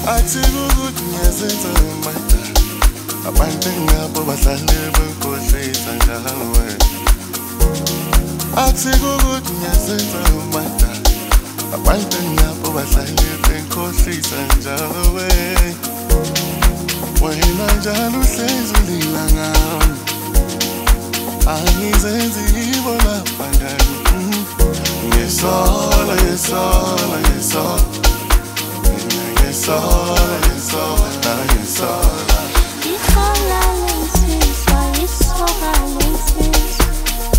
Athi ukuthi ngiyazenza manje abantu ngabo bahlale bekhohlisa ngawe. Athi ukuthi ngiyazenza manje abantu ngabo bahlale bekhohlisa ngawe. Wena njalo uhlezi ulila ngami, angizenzi ibona bangani. Ngesola, ngesola, ngesola, ngesola, ngesola, ngesola. Isola lensizwa, isola lensizwa,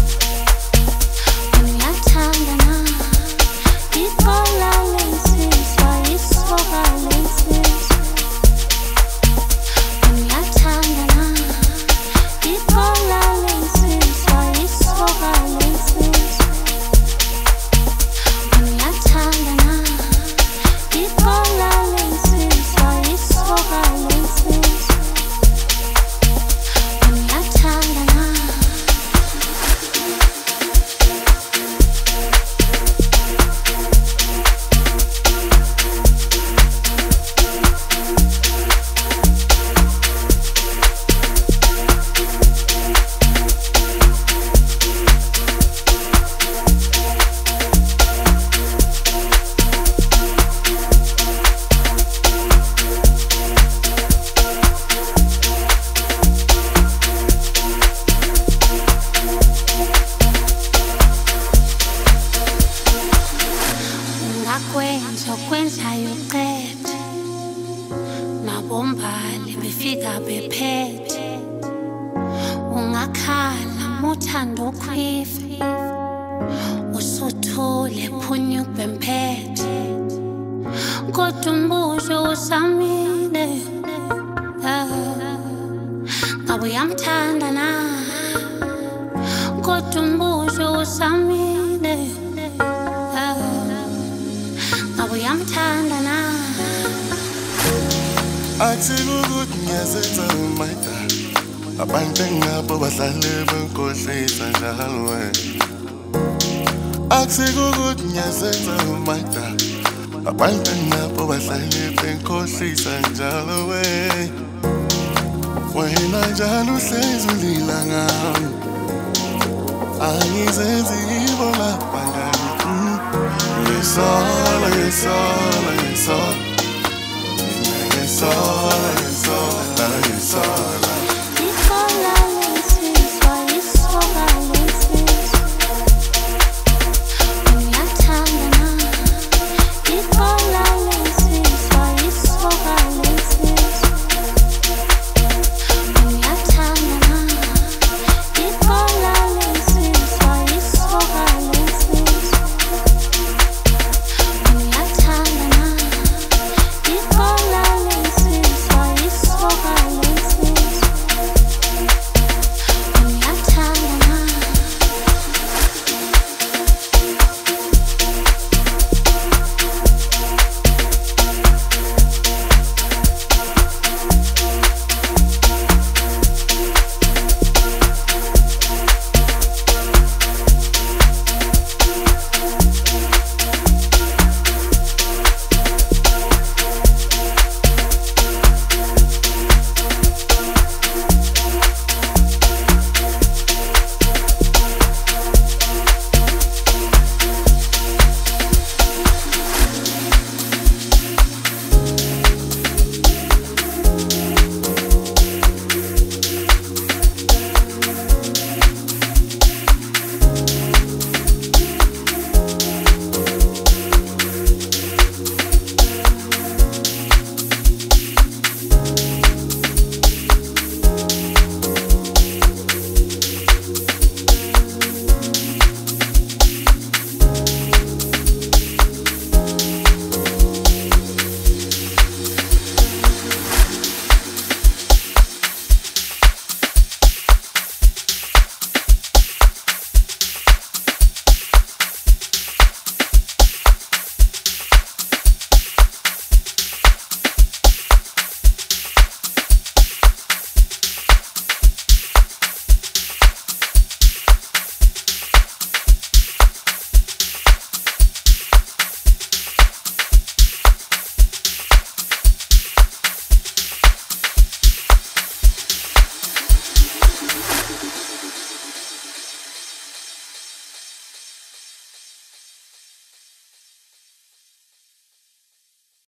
ngiyathandana. Isola lensizwa, isola lensizwa, ngiyathandana. Isola lensizwa, isola lensizwa, ngiyathandana. Isola lensizwa, isola lensizwa, ngiyathandana. Ungakwenza okwenzayo uqede, nabombali befika bephethe. Ungakhala muthanda ukhwifa, usuthule phunya ukubemphethe. Kodwa umbuzo usamile, ngabe uyamthanda na? Kodwa umbuzo usamile, ngabe uyamthanda na? Athi ukuthi ngiyazenza manje abantu ngabo bahlale bekhohlisa ngawe. Athi ukuthi ngiyazenza manje abantu ngabo bahlale bekhohlisa ngawe. Wena njalo uhlezi ulila ngami, angizenzi ibona bangani. Ngesola, ngesola, ngesola, ngesola, ngesola, ngesola.